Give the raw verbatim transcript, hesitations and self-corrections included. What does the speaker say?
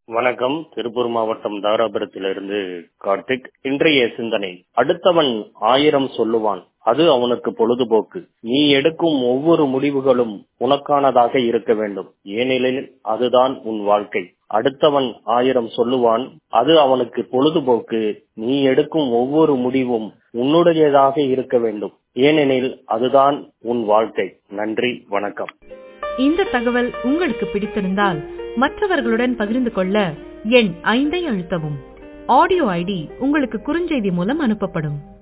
வணக்கம். திருப்பூர் மாவட்டம் தாராபுரத்திலிருந்து கார்த்திக். இன்றைய சிந்தனை, அடுத்தவன் ஆயிரம் சொல்லுவான், அது அவனுக்கு பொழுதுபோக்கு. நீ எடுக்கும் ஒவ்வொரு முடிவுகளும் உனக்கானதாக இருக்க வேண்டும், ஏனெனில் அதுதான் உன் வாழ்க்கை. அடுத்தவன் ஆயிரம் சொல்லுவான், அது அவனுக்கு பொழுதுபோக்கு. நீ எடுக்கும் ஒவ்வொரு முடிவும் உன்னுடையதாக இருக்க வேண்டும், ஏனெனில் அதுதான் உன் வாழ்க்கை. நன்றி, வணக்கம். இந்த தகவல் உங்களுக்கு பிடித்திருந்தால் மற்றவர்களுடன் பகிர்ந்து கொள்ள எண் ஐந்தை அழுத்தவும். ஆடியோ ஐடி உங்களுக்கு குறுஞ்செய்தி மூலம் அனுப்பப்படும்.